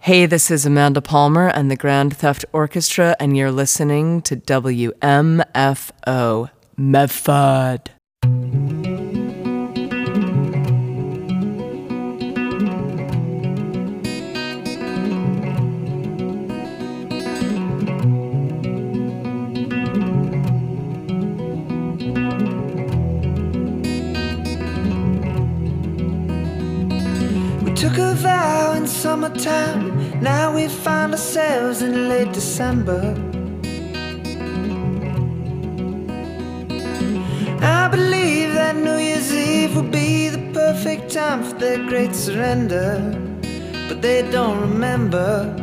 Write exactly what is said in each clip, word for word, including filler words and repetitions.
Hey, this is Amanda Palmer and the Grand Theft Orchestra, and you're listening to W M F O, Medford. Took a vow in summertime, now we find ourselves in late December. I believe that New Year's Eve will be the perfect time for their great surrender, but they don't remember.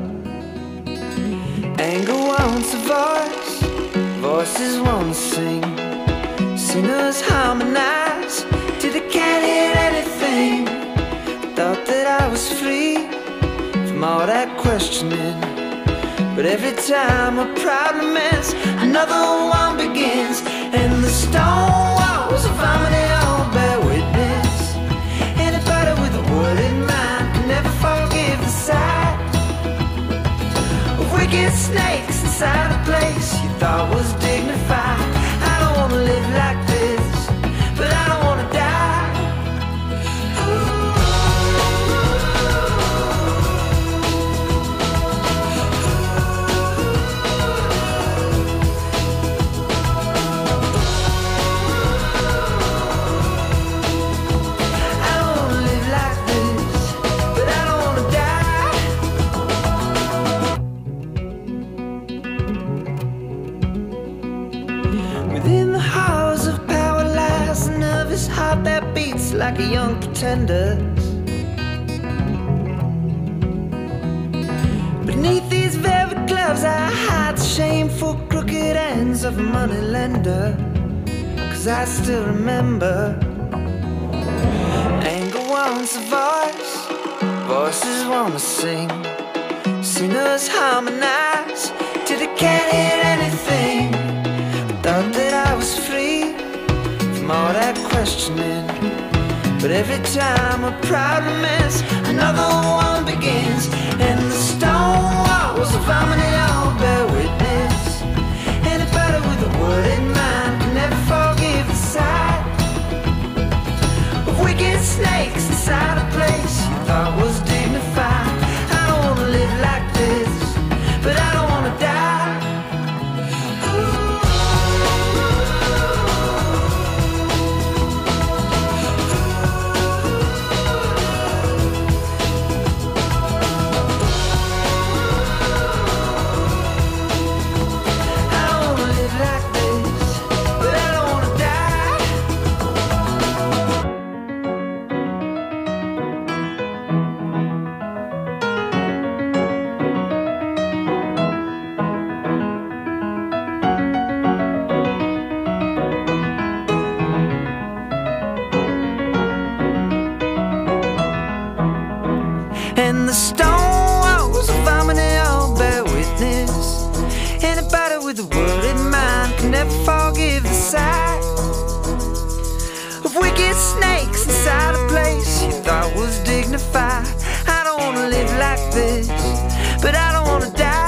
Anger wants a voice, voices want to sing, singers harmonize till they can't hear anything. Thought that I was free from all that questioning, but every time a problem ends, another one begins, and the stone walls of harmony all bear witness. Anybody with a word in mind can never forgive the sight of wicked snakes inside a place you thought was dignified. I don't wanna live like this, but I don't wanna die. Heart that beats like a young pretender's. Beneath these velvet gloves I hide the shameful crooked ends of a moneylender, 'cause I still remember. Anger wants a voice, voices wanna sing, singers harmonize till they can't hear anything. Thought that I was free from all that questioning, but every time a problem ends, another one begins, and the stone walls of harmony all bear witness. Anybody with a word in mind can never forgive the sight of wicked snakes inside a place you thought was dignified. I don't wanna live like this, but I don't wanna die. And the stone walls of harmony all bear witness. Anybody with a word in mind can never forgive the sight of wicked snakes inside a place you thought was dignified. I don't wanna live like this, but I don't wanna die.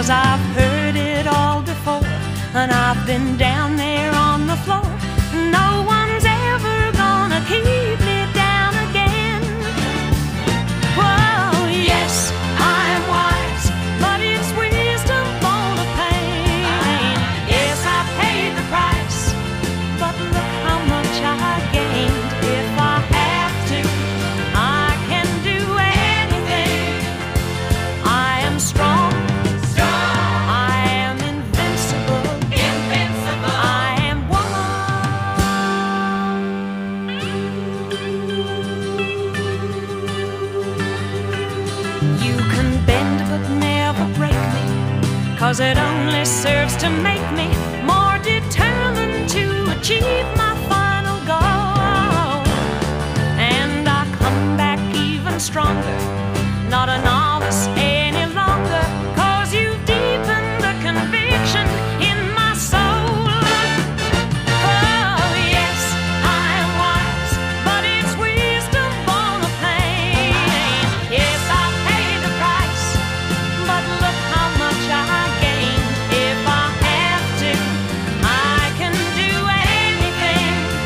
'cause I've heard it all before, and I've been down there on the floor. No one's ever gonna keep me down again. Whoa, yes, I am wise, but it's wisdom born of pain. Yes, I paid the price, but look how much I gained. If I have to, I can do anything. I am strong, strong. I am invincible, invincible. I am woman. You can bend but never break me, 'cause it only serves to make me more determined to achieve my final goal. And I come back even stronger, not a novice any longer, 'cause you've deepened the conviction in my soul. Oh yes, I am wise, but it's wisdom born of pain. Yes, I paid the price, but look how much I gained. If I have to, I can do anything.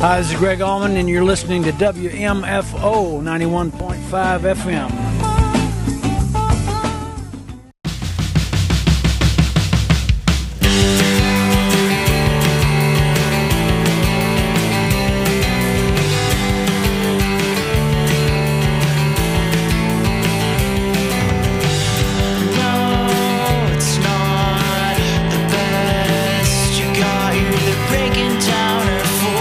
Hi, this is Greg Allman, and you're listening to W M F O ninety-one point five F M.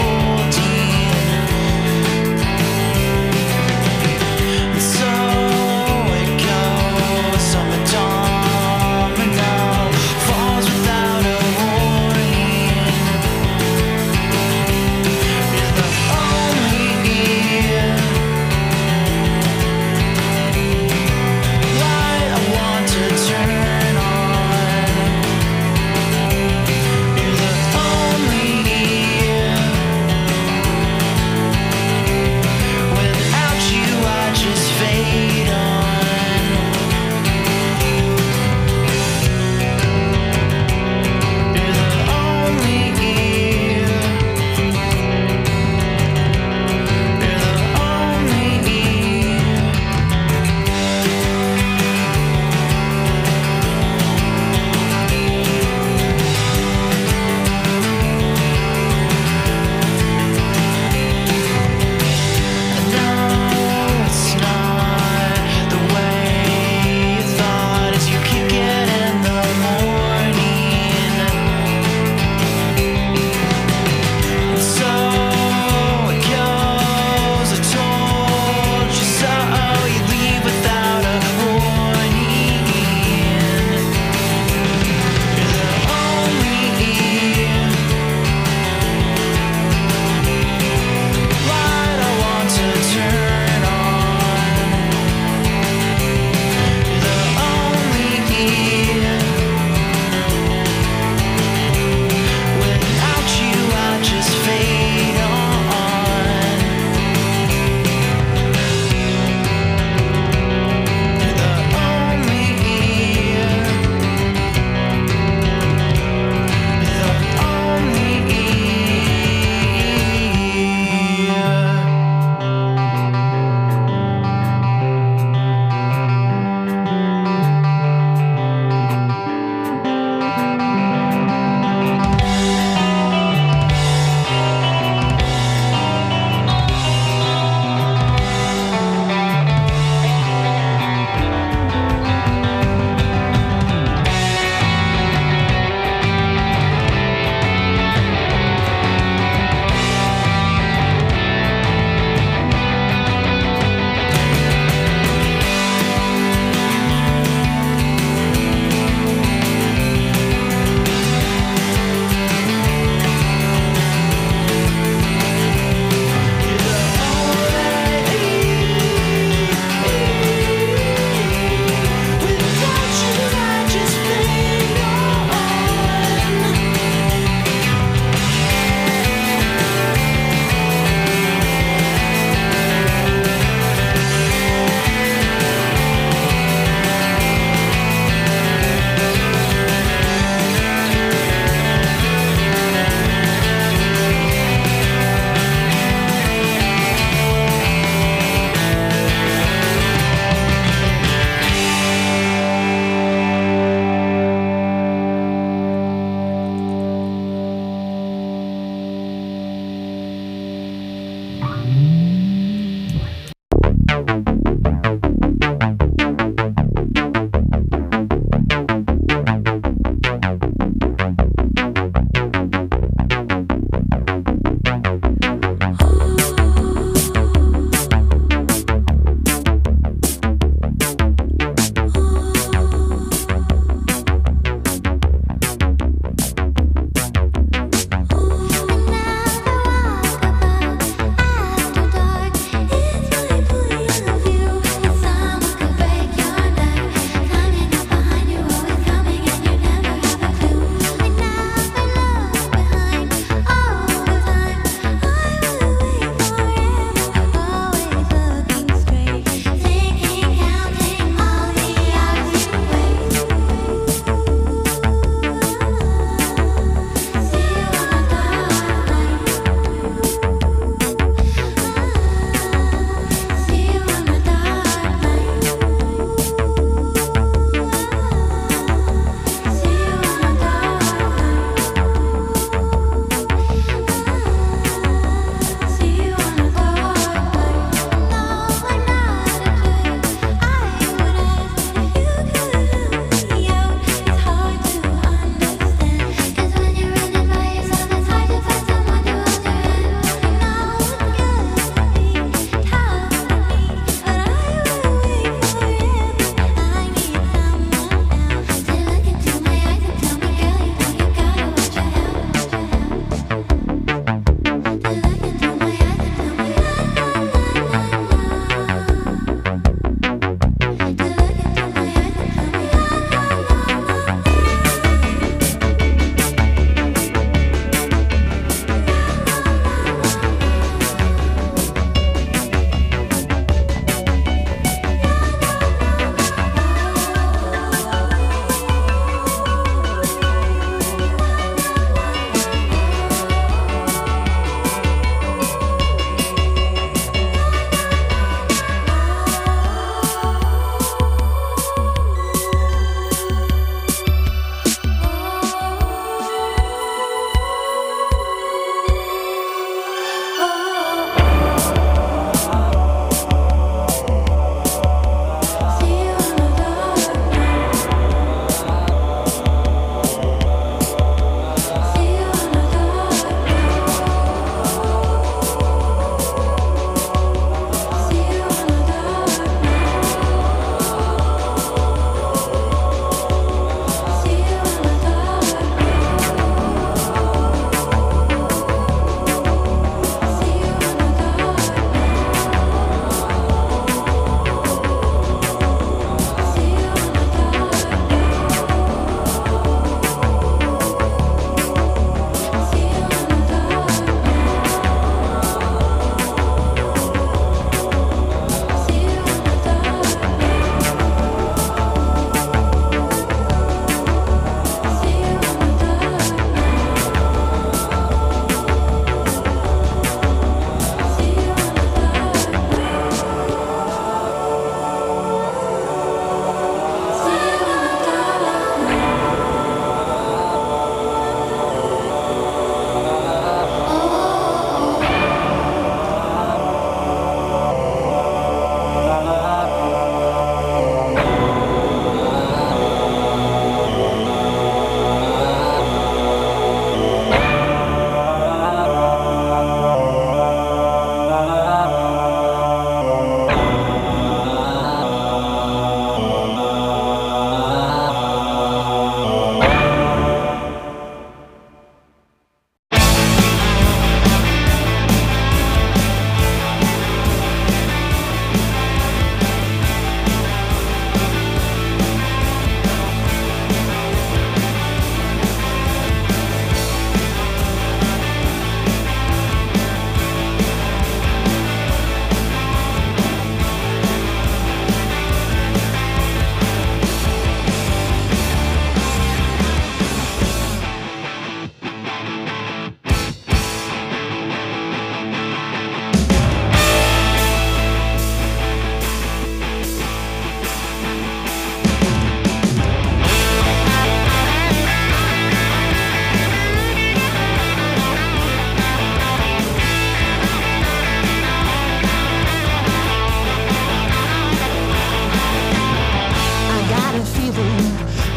So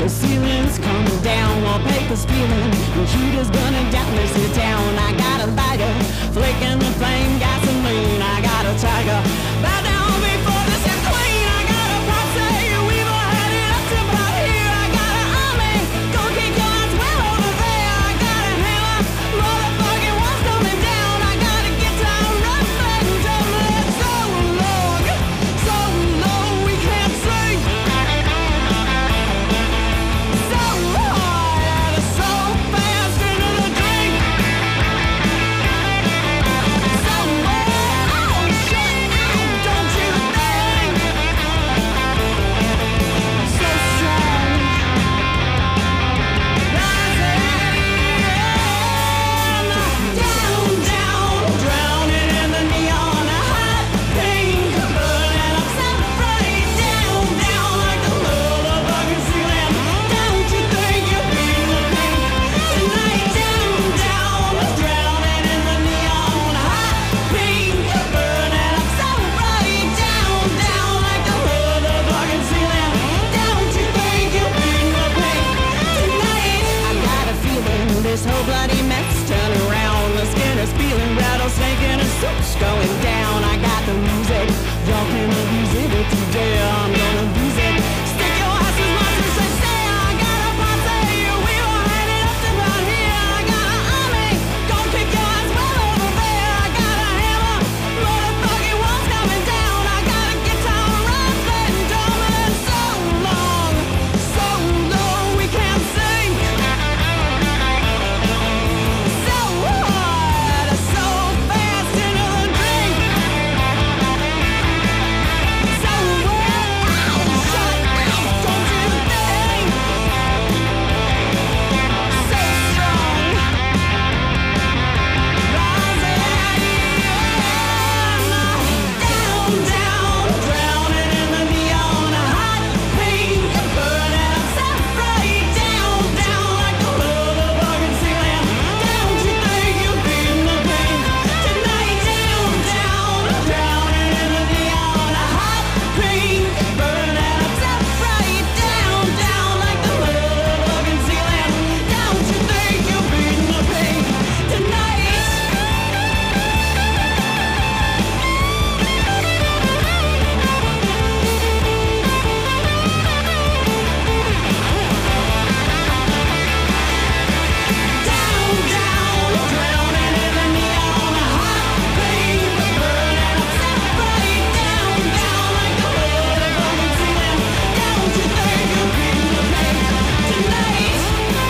the ceiling's coming down, wallpaper's peeling, computer's burning down this here town. I got a lighter, flicking the flame, gasoline. I got a tiger, bow down before this is clean. I got a posse, we've all had it up to about here. I got an army, go kick your ass well over there. I got a hammer, motherfucking wall's coming down. I got a guitar, rough and tumble. It's so long, so long we can't sing. So hard, so fast into the drink. So oh shit, don't you think? So strong, rising down, down, drowning in the neon, hot pink, burning up so bright. Down, down like the motherfucking ceiling. Don't you think you're feeling the pain tonight? Down, down, drowning in the neon, hot pink, burning up so bright. Down, down like the motherfucking ceiling. Don't you think you're feeling the pain tonight? I got a feeling this whole bloody mess turning around. The skin is peeling, rattlesnake in a suit's going down. I got the music, y'all can abuse it if you dare. I'm gonna abuse it. Stick your ass as much as they say. I got a posse, we all had it up to about here. I got an army, go kick your ass well over there. I got a hammer, motherfucking wall's coming down. I got a guitar, rough and dumb. It's so long, so long we can't sing. So hard, so fast into the drink. So well, shut up, don't you think? So strong, rising down, down, drowning in the neon, hot pink, burning up so bright. Down, down like the motherfucking ceiling. Don't you think you're feeling the pain tonight? Down, down, drowning in the neon, hot pink, burning up so bright. Down, down like the motherfucking ceiling. Don't you think you're feeling the pain tonight? Down, down, drowning in the neon, hot pink, burning up so bright. Down, down like the motherfucking ceiling. Don't you think you're feeling the pain tonight?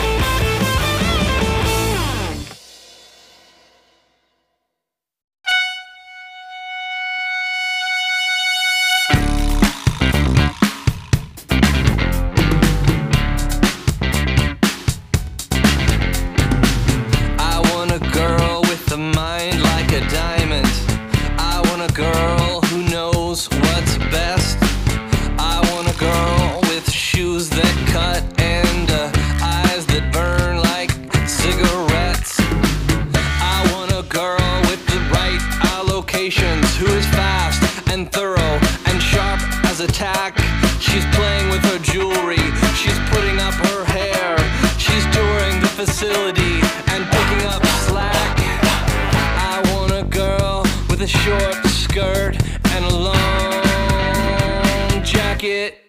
I want a girl with a mind like a diamond. I want a girl who knows what's best. I want a girl with shoes that cut and uh, eyes that burn like cigarettes. I want a girl with the right allocations, who is fast and thorough and sharp as a tack. She's playing with her jewelry, she's putting up her hair, she's touring the facility and picking up slack. I want a girl with a short skirt and a long jacket.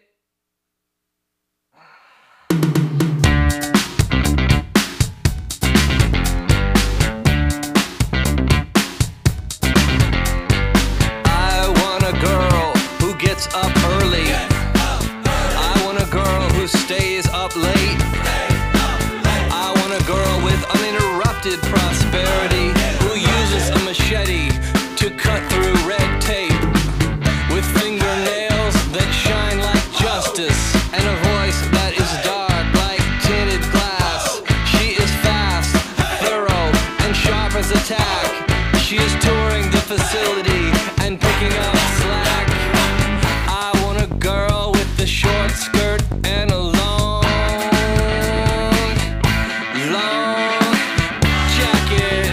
I want a girl who gets up early. I want a girl who stays up late. I want a girl with uninterrupted prosperity, who uses a machete to cut through red tape, with fingernails that shine like justice and a voice that is dark like tinted glass. She is fast, thorough, and sharp as a tack. She is touring the facility and picking up slack. I want a girl with the short skirt and a long, long jacket.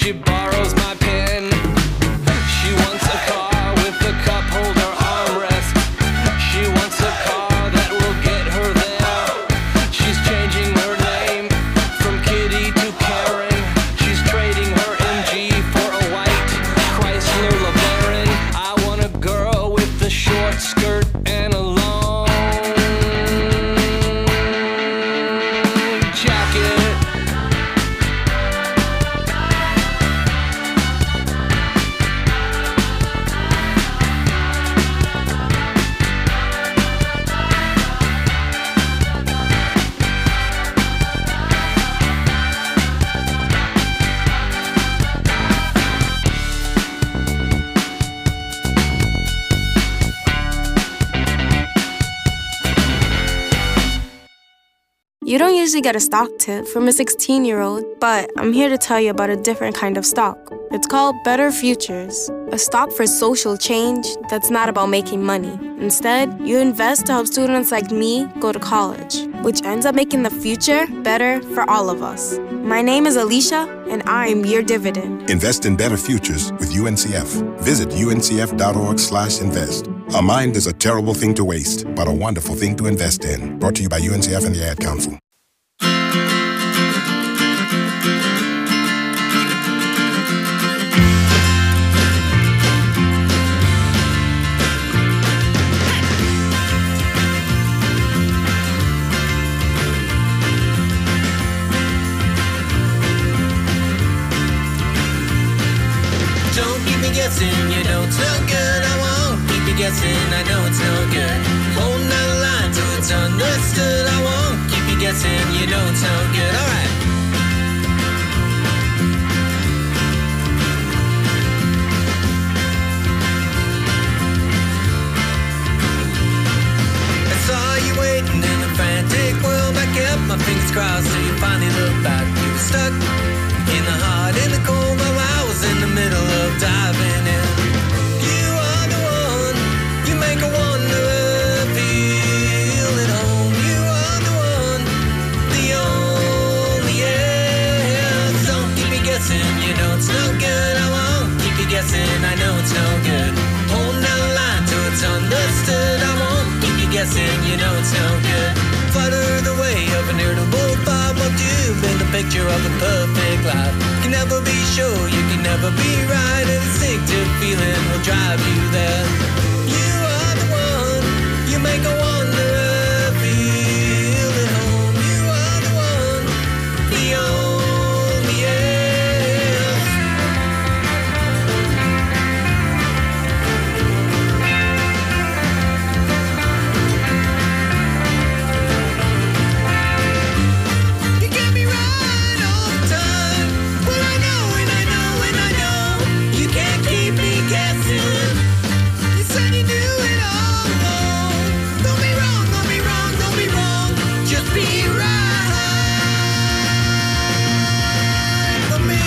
She borrows my pen. She wants a car with a cup holder armrest. She wants a car that will get her there. She's changing her name from Kitty to Karen. She's trading her M G for a white Chrysler LeBaron. I want a girl with a short skirt and a long jacket. You don't usually get a stock tip from a sixteen-year-old, but I'm here to tell you about a different kind of stock. It's called Better Futures, a stock for social change that's not about making money. Instead, you invest to help students like me go to college, which ends up making the future better for all of us. My name is Alicia, and I'm your dividend. Invest in better futures with U N C F. Visit uncf.org slash invest. A mind is a terrible thing to waste, but a wonderful thing to invest in. Brought to you by U N C F and the Ad Council. Don't keep me guessing, you know it's no good. I won't keep you guessing, I know it's no good. Holding that line till it's understood. I won't keep you guessing, you know it's no good. Alright. I saw you waiting in a frantic world. I kept my fingers crossed till you finally looked back. You were stuck in the hot, in the cold, while I was in the middle of diving in. You are the one, you make a wanderer feel at home. You are the one, the only, yeah. Don't keep me guessing, you know it's no good. I won't keep you guessing, I know it's no good. Holding that line till it's understood. I won't keep you guessing, you know it's no good. Flutter the way of an irritable thought. What you've been the picture of a perfect life. Can never be sure, you can never be right. An instinctive feeling will drive you there. You are the one, you make a wanderer feel at home. You are the one, the only, yeah. You get me right all the time. Well, I know and I know and I know you can't keep me guessing. You said you knew it all along. Don't be wrong, don't be wrong, don't be wrong. Just be right for me.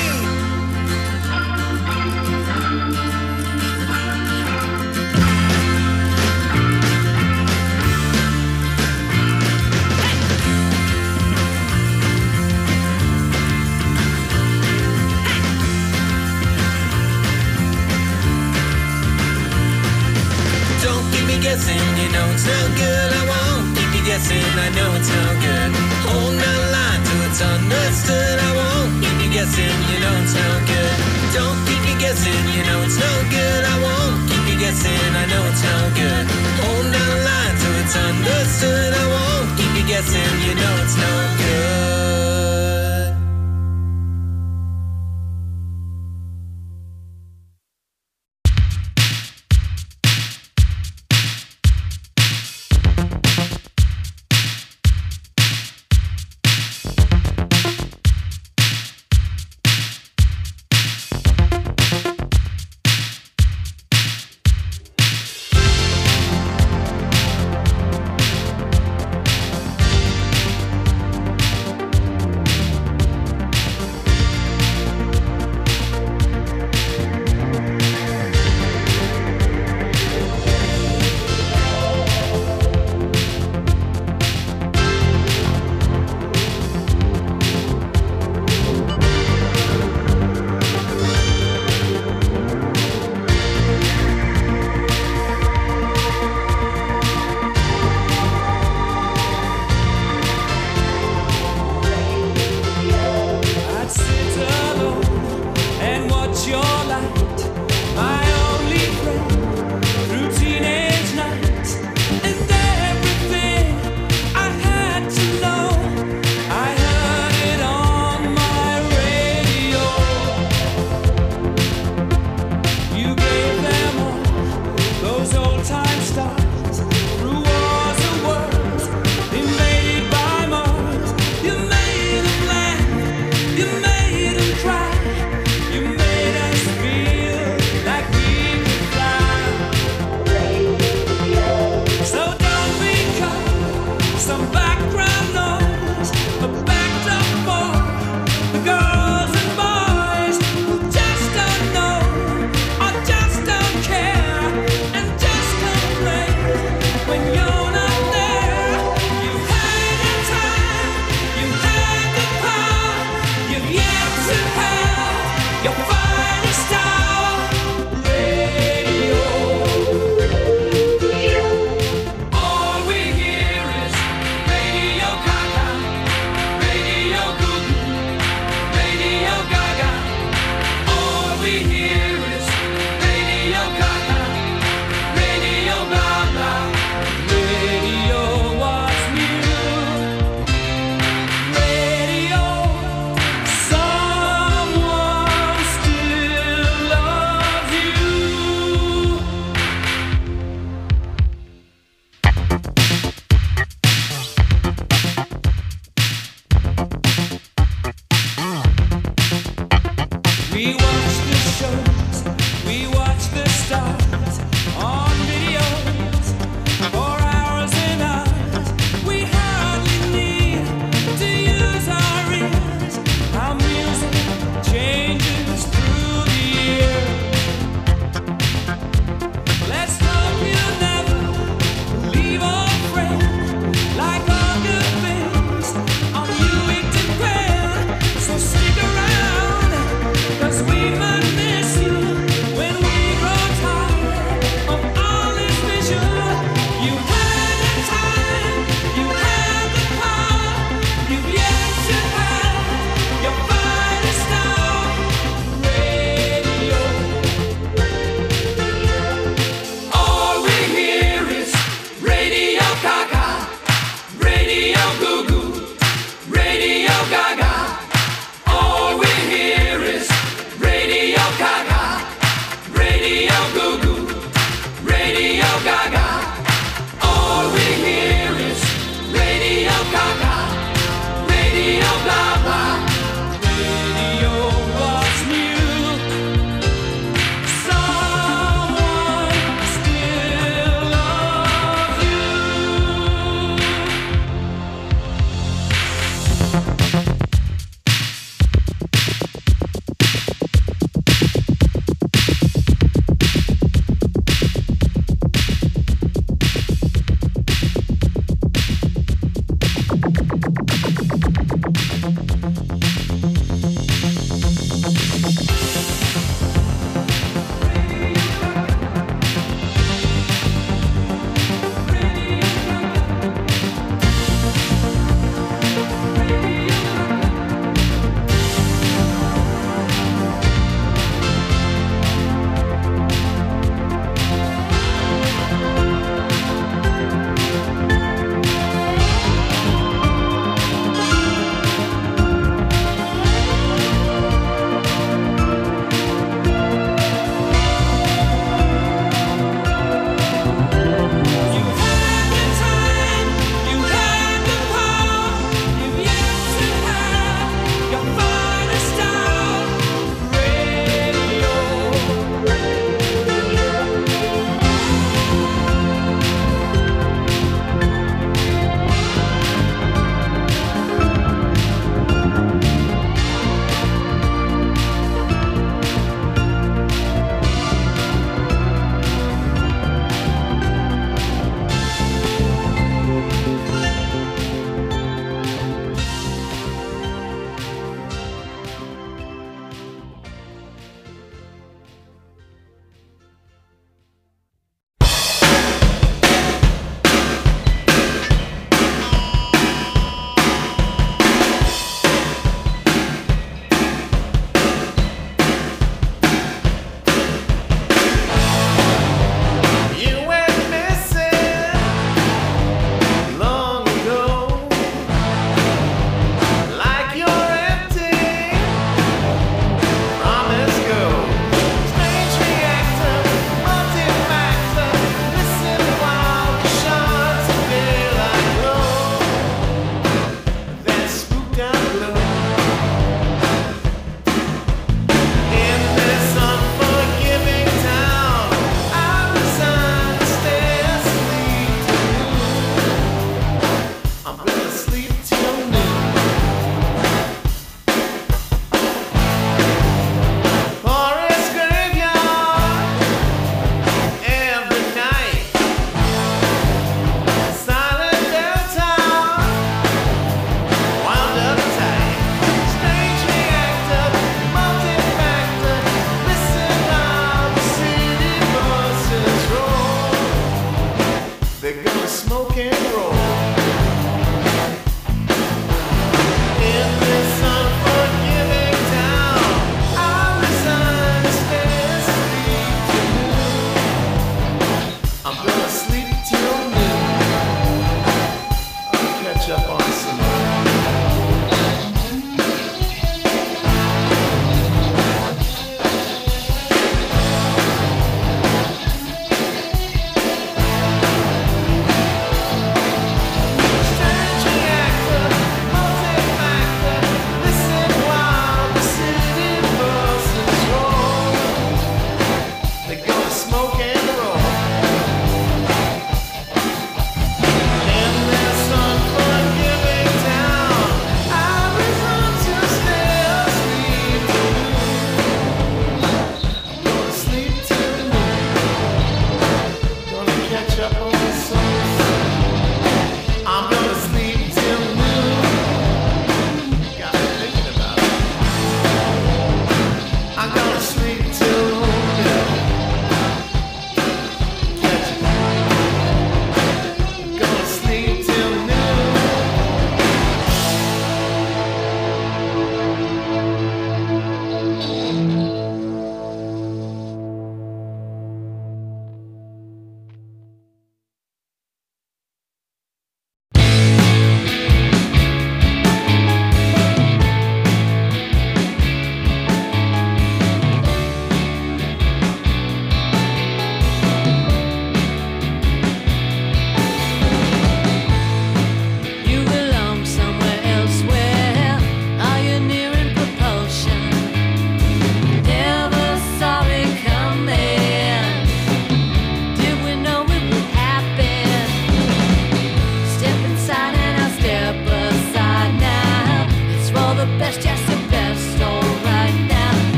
Don't keep me guessing, you know it's no good. I won't keep you guessing, I know it's no good. Holding that line till it's understood. I won't keep you guessing, you know it's no good. Don't keep me guessing, you know it's no good. I won't keep you guessing, I know it's no good. Holding that line till it's understood. I won't keep you guessing, you know it's no good.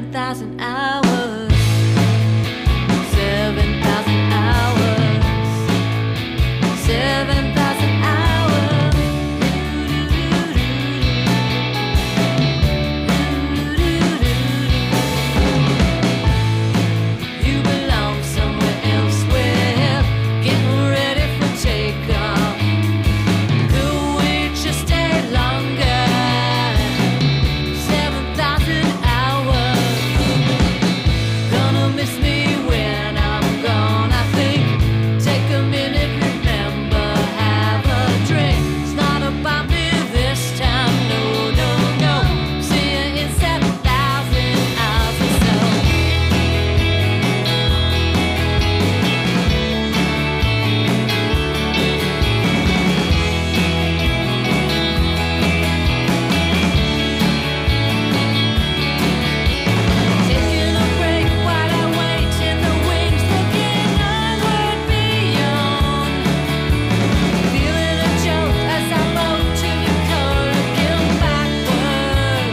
seven thousand hours, seven thousand hours, seven thousand hours. You belong somewhere elsewhere, getting ready for takeoff. Could we just stay longer? seven thousand hours. Gonna miss me when I'm gone, I think. Take a minute, remember, have a drink. It's not about me this time, no, no, no. See you in seven thousand hours or so. Taking a break while I wait in the wings, looking onward beyond. Feeling a jolt as I float to the core, looking backward.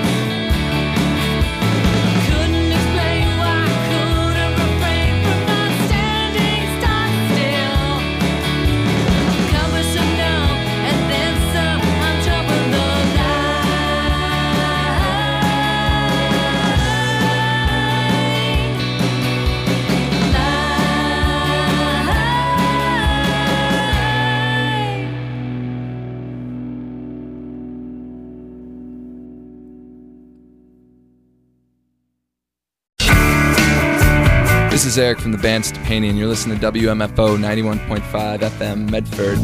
Couldn't explain why I couldn't refrain from not standing stock still. Cumbersome, numb, and then some. I'm jumping the This is Eric from the band Stepani, and you're listening to W M F O ninety-one point five F M Medford.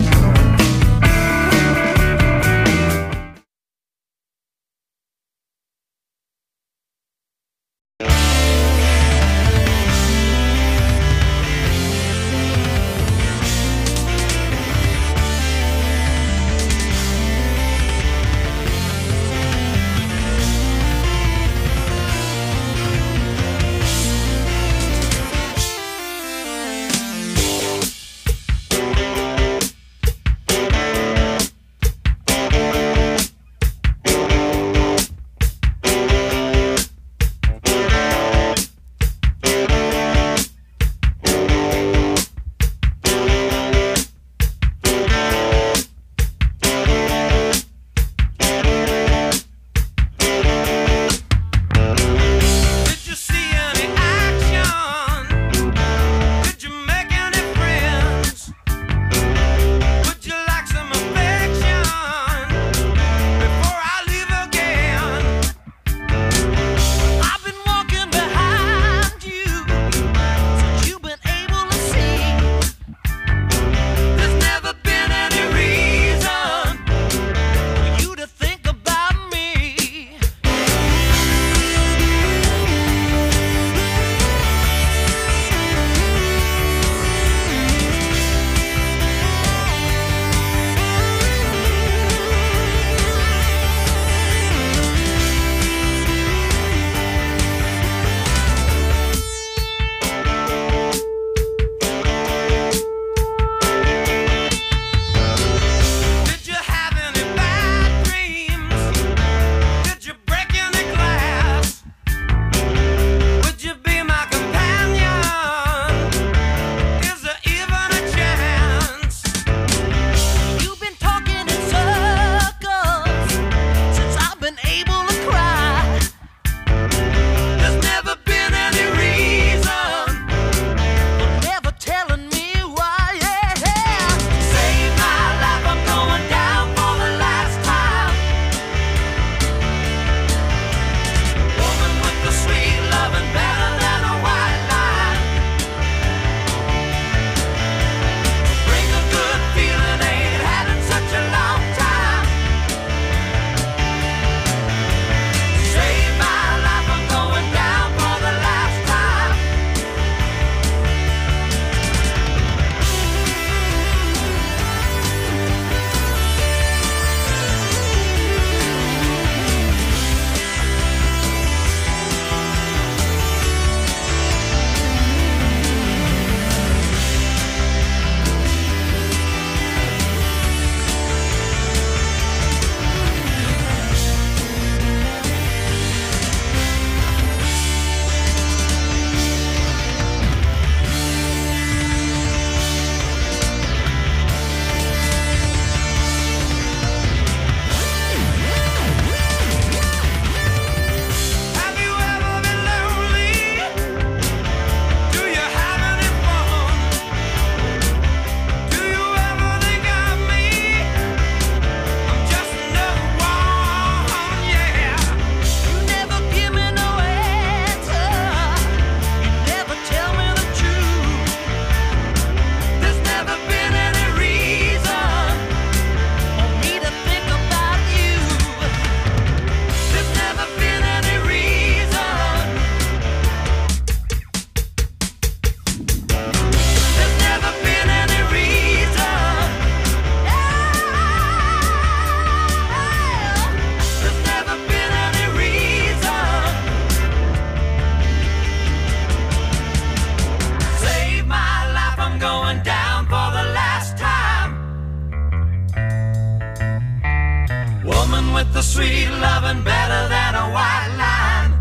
the sweet loving better than a white line.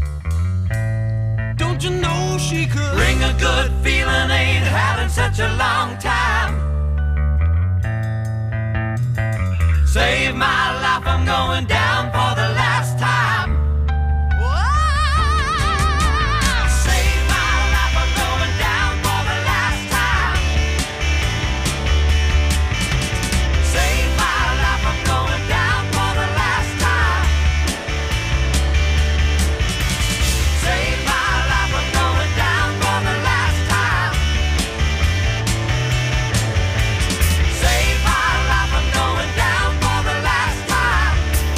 Don't you know she could bring a good feeling? Ain't had in such a long time. Save my life, I'm going down for the last time. Save my life, I'm going down for the last time. Save my life, I'm going down for the last time. Save my life, I'm going down for the last time. Save my life, I'm going down for the last time.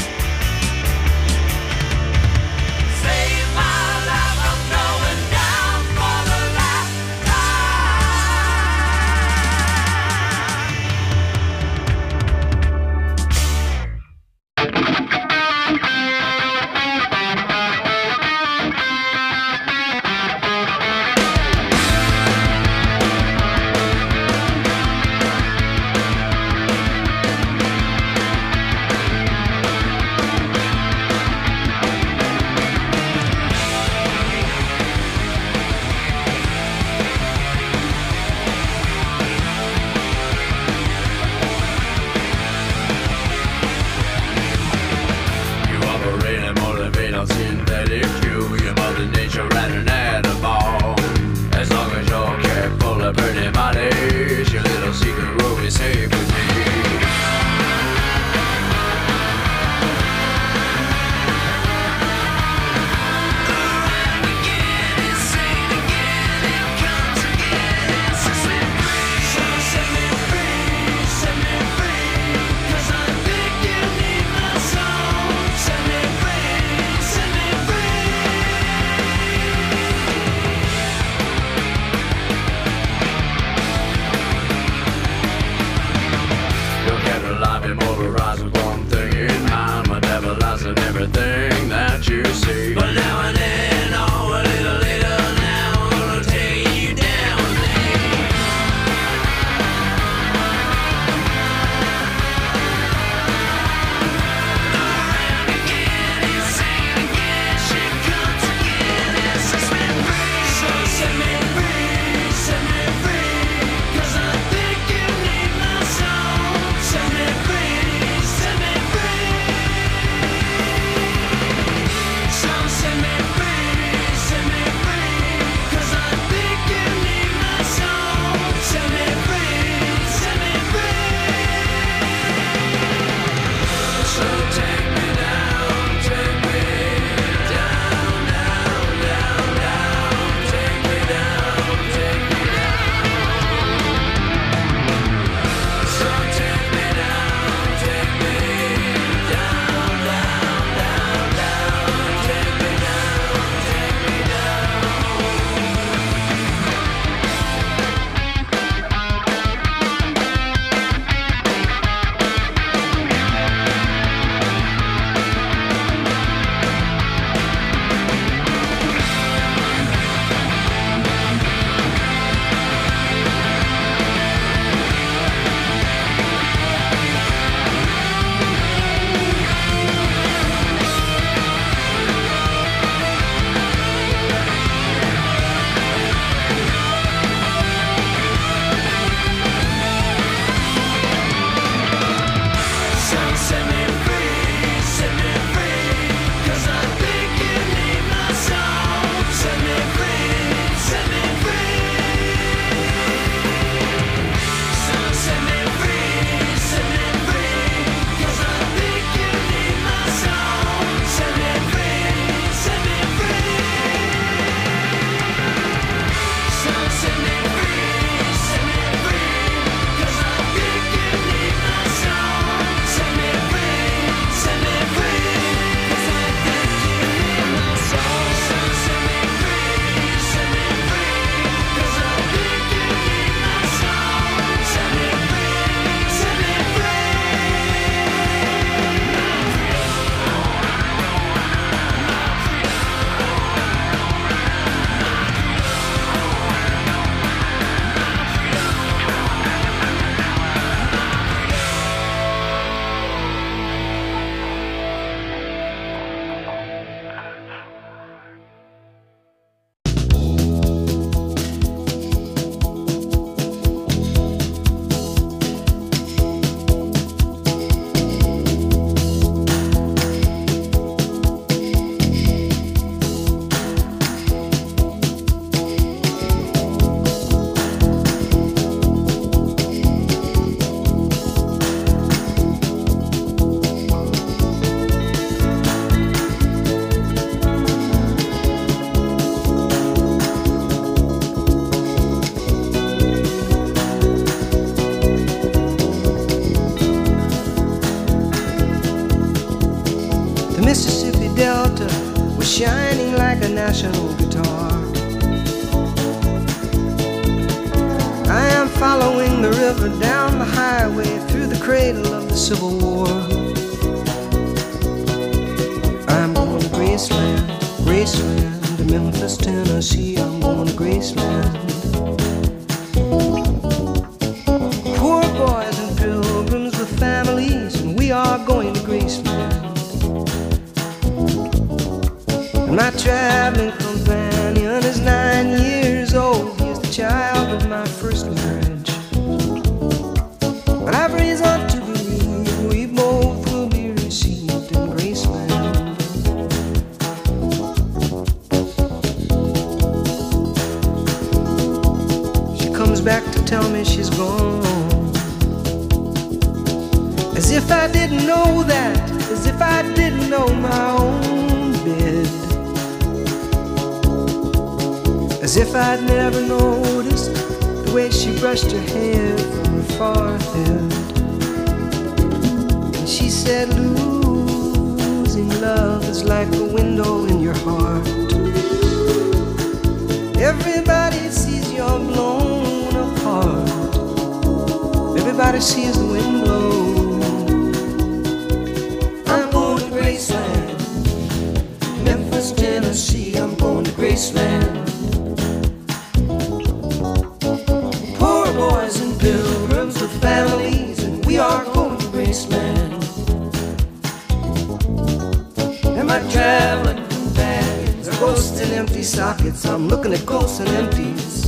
Save my life, I'm going down for the last You operate and motivate on synthetic fuel. Your mother nature ran an animal. As long as you're careful of burning bodies, your little secret will be safe with me. Set me free. Mississippi Delta was shining like a national guitar. I am following the river down the highway through the cradle of the Civil War. I'm going to Graceland, Graceland, to Memphis, Tennessee. I'm going to Graceland. Poor boys and pilgrims with families, and we are going to Graceland. And my traveling companion is nine years old. He is the child of my first marriage. But I've reason to believe we both will be received in Graceland. She comes back to tell me she's gone, as if I didn't know that, as if I didn't know my own bed, as if I'd never noticed the way she brushed her hair from her forehead. And she said, losing love is like a window in your heart. Everybody sees you're blown apart. Everybody sees the wind blow. I'm going to Graceland, Memphis, Tennessee. I'm going to Graceland. Boys and pilgrims with families, and we are going to Graceland. And my traveling companions are ghosts and empty sockets. I'm looking at ghosts and empties.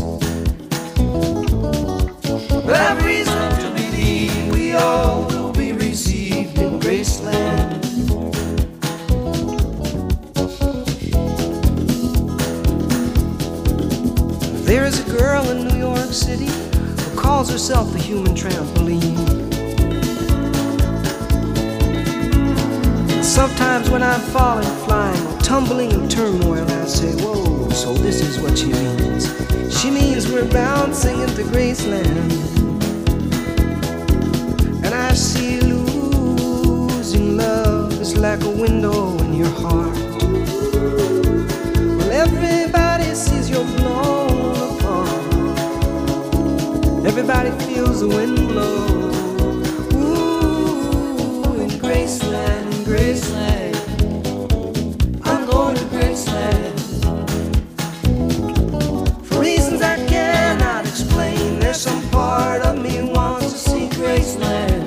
But I've reason to believe we all will be received in Graceland. There is a girl in New York City who calls herself the human trampoline. Sometimes when I'm falling, flying, or tumbling in turmoil, I say, whoa, so this is what she means. She means we're bouncing into Graceland. And I see losing love is like a window in your heart. Well, everybody sees you're blown apart. Everybody feels the wind blow. Ooh, in Graceland, in Graceland, I'm going to Graceland. For reasons I cannot explain, there's some part of me wants to see Graceland.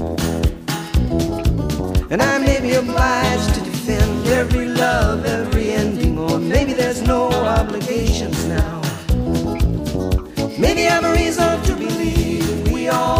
And I may be obliged to defend every love, every ending, or maybe there's no obligations now. Maybe I'm a reason to believe we all